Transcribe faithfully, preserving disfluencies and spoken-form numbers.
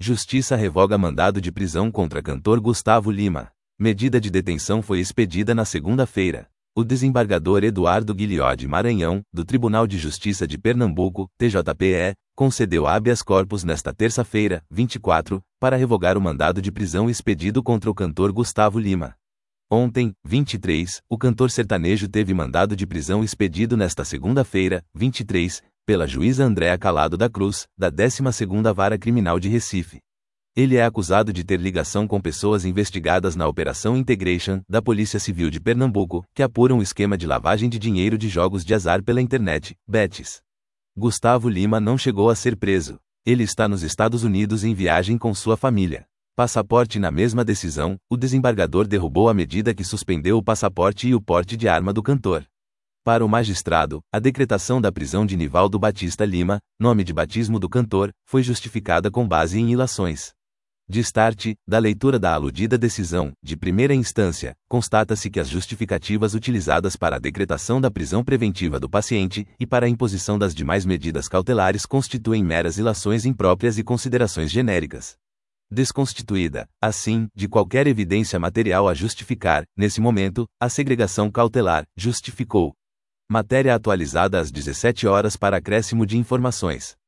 Justiça revoga mandado de prisão contra cantor Gustavo Lima. Medida de detenção foi expedida na segunda-feira. O desembargador Eduardo Guilhode Maranhão, do Tribunal de Justiça de Pernambuco, T J P E, concedeu habeas corpus nesta terça-feira, vinte e quatro, para revogar o mandado de prisão expedido contra o cantor Gustavo Lima. Ontem, vinte e três, o cantor sertanejo teve mandado de prisão expedido nesta segunda-feira, vinte e três, pela juíza Andréa Calado da Cruz, da décima segunda Vara Criminal de Recife. Ele é acusado de ter ligação com pessoas investigadas na Operação Integration, da Polícia Civil de Pernambuco, que apuram o esquema de lavagem de dinheiro de jogos de azar pela internet, bets. Gustavo Lima não chegou a ser preso. Ele está nos Estados Unidos em viagem com sua família. Passaporte. Na mesma decisão, o desembargador derrubou a medida que suspendeu o passaporte e o porte de arma do cantor. Para o magistrado, a decretação da prisão de Nivaldo Batista Lima, nome de batismo do cantor, foi justificada com base em ilações. Destarte, da leitura da aludida decisão, de primeira instância, constata-se que as justificativas utilizadas para a decretação da prisão preventiva do paciente e para a imposição das demais medidas cautelares constituem meras ilações impróprias e considerações genéricas. Desconstituída, assim, de qualquer evidência material a justificar, nesse momento, a segregação cautelar, justificou. Matéria atualizada às dezessete horas para acréscimo de informações.